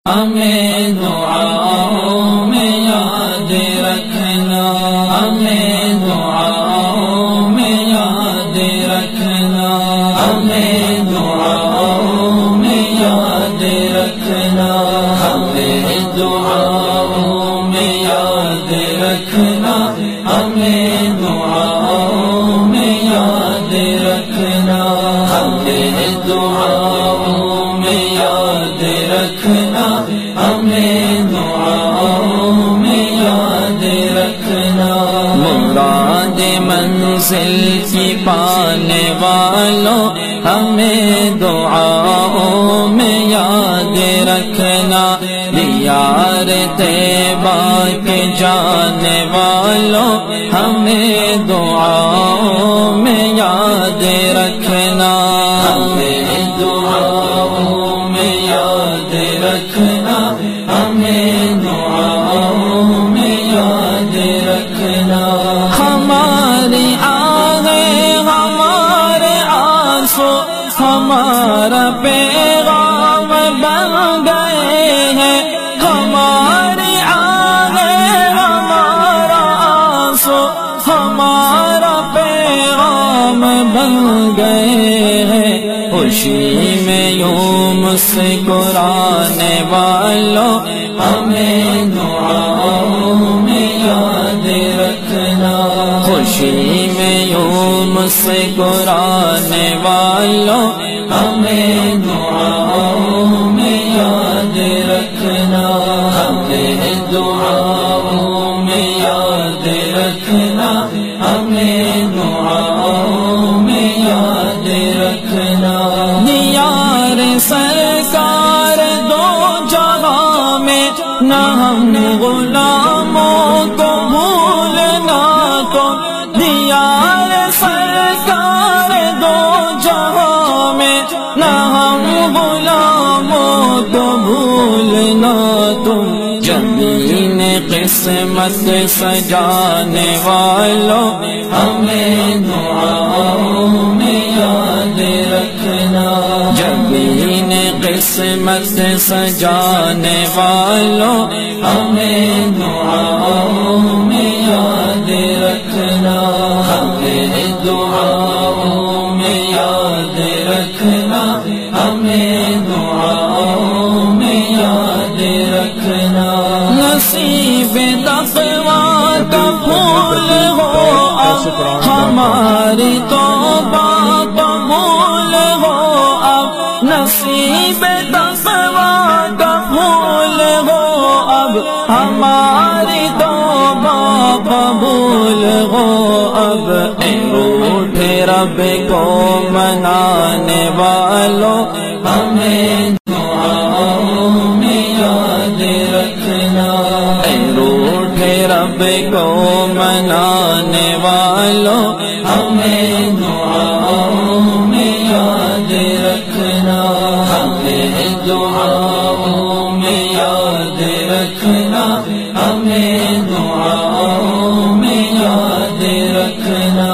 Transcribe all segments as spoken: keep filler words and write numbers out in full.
ہمیں دعاؤں میں یاد رکھنا، ہمیں دعاؤں میں یاد رکھنا، ہمیں دعاؤں میں یاد رکھنا، ہمیں دعاؤں میں یاد رکھنا، ہمیں دعاؤں میں یاد رکھنا، ہمیں دعاؤں میں یاد رکھنا، ہمیں دعاؤں میں یاد رکھنا۔ مراد منزل کی پانے والوں ہمیں دعاؤں میں یاد رکھنا، دیار طیبہ کے جانے والوں ہمیں دعاؤں میں یاد رکھنا، ہمیں دعاؤں میں یاد رکھنا، ہمیں دعاؤں میں یاد رکھنا۔ ہماری آہیں ہمارے آنسو ہمارا پیغام بن گئے ہیں، ہماری آہیں ہمارا آنسو ہمارا پیغام بن گئے ہیں، خوشی میں یوں مسکرانے والوں ہمیں دعاؤں میں یاد رکھنا، خوشی میں یوں مسکرانے والوں ہمیں دعاؤں میں یاد رکھنا، ہمیں دعاؤں میں یاد رکھنا، ہمیں دعاؤں میں یاد رکھنا۔ دیار سرکار دو جہاں میں نہ ہم غلاموں کو بھولنا تو، دیار سرکار دو جہاں میں نہ ہم غلاموں کو بھولنا تم، زمین قسمت سجانے والوں ہمیں دعاؤں میں یاد رکھنا، زمین قسمت سجانے والوں ہمیں دعاؤں میں یاد رکھنا، ہمیں دعاؤں میں یاد رکھنا، ہمیں دعاؤں میں یاد رکھنا۔ نصیب تقویٰ کا پھول ہو اب ہماری توبہ قبول ہو اب، نصیب تقویٰ کا پھول ہو اب ہماری توبہ قبول ہو اب، اے روٹھے رب کو منانے والوں ہمیں دعاؤں میں یاد رکھنا، اے روٹھے رب کو منانے والوں ہمیں دعاؤں میں یاد رکھنا، ہمیں دعاؤں میں یاد رکھنا، ہمیں دعاؤں میں یاد رکھنا۔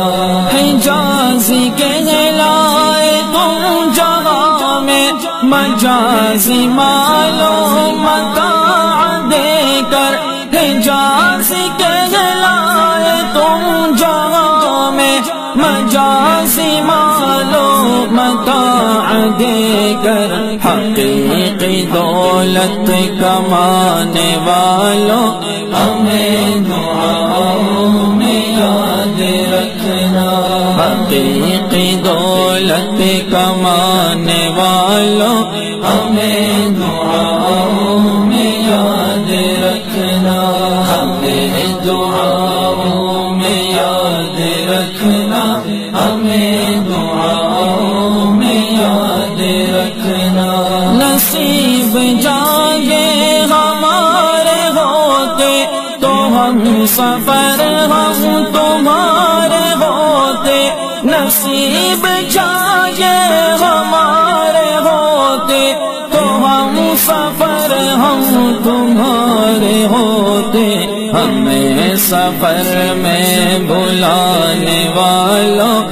حجازی کہلائے تم جہاں میں مجازی مالو متاع دے کر، حجازی کہلائے تم جہاں میں مجازی مالو متاع دے کر، حقیقی دولت کمانے والوں ہمیں دعاؤں میں یاد رکھنا، حقیقی دولت کمانے والوں ہمیں دعاؤں میں یاد رکھنا، ہمیں دعاؤں میں یاد رکھنا، ہمیں دعاؤں میں یاد رکھنا۔ نصیب جاگے ہمارے ہوتے تو ہم سفر ہم تمہارے ہوتے، نصیب جاگے ہمارے ہوتے تو ہم سفر ہم تمہارے ہوتے، ہمیں سفر میں بلانے والوں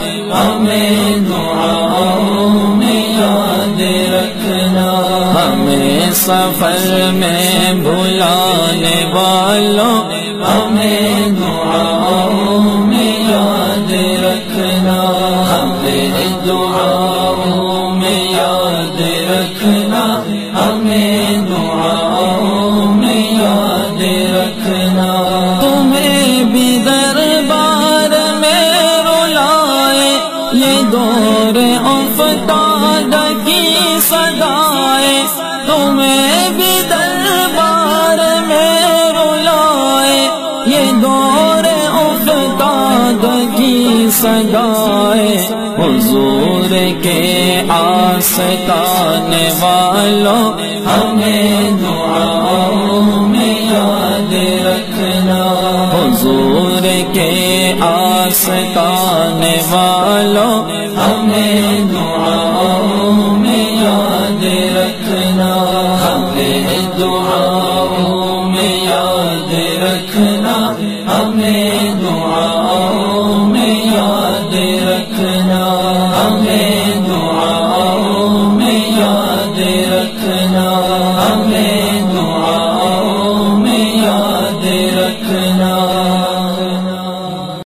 ہمیں دعاؤں میں یاد رکھنا، ہمیں سفر میں بلانے والوں ہمیں دعاؤں میں یاد رکھنا، ہمیں دعاؤں میں یاد رکھنا، ہمیں دعاؤں میں یاد رکھنا۔ تمہیں بھی دربار میں رلائے یہ دور افتاد کی صدائے، تمہیں بھی دربار میں رلائے یہ دور افتاد کی صدائے۔ حضور کے آستانے والوں ہمیں دعاؤں میں یاد رکھنا، حضور کے آستانے والوں ہمیں دعاؤں میں یاد رکھنا، ہمیں دعاؤں میں یاد رکھنا، ہمیں دعاؤں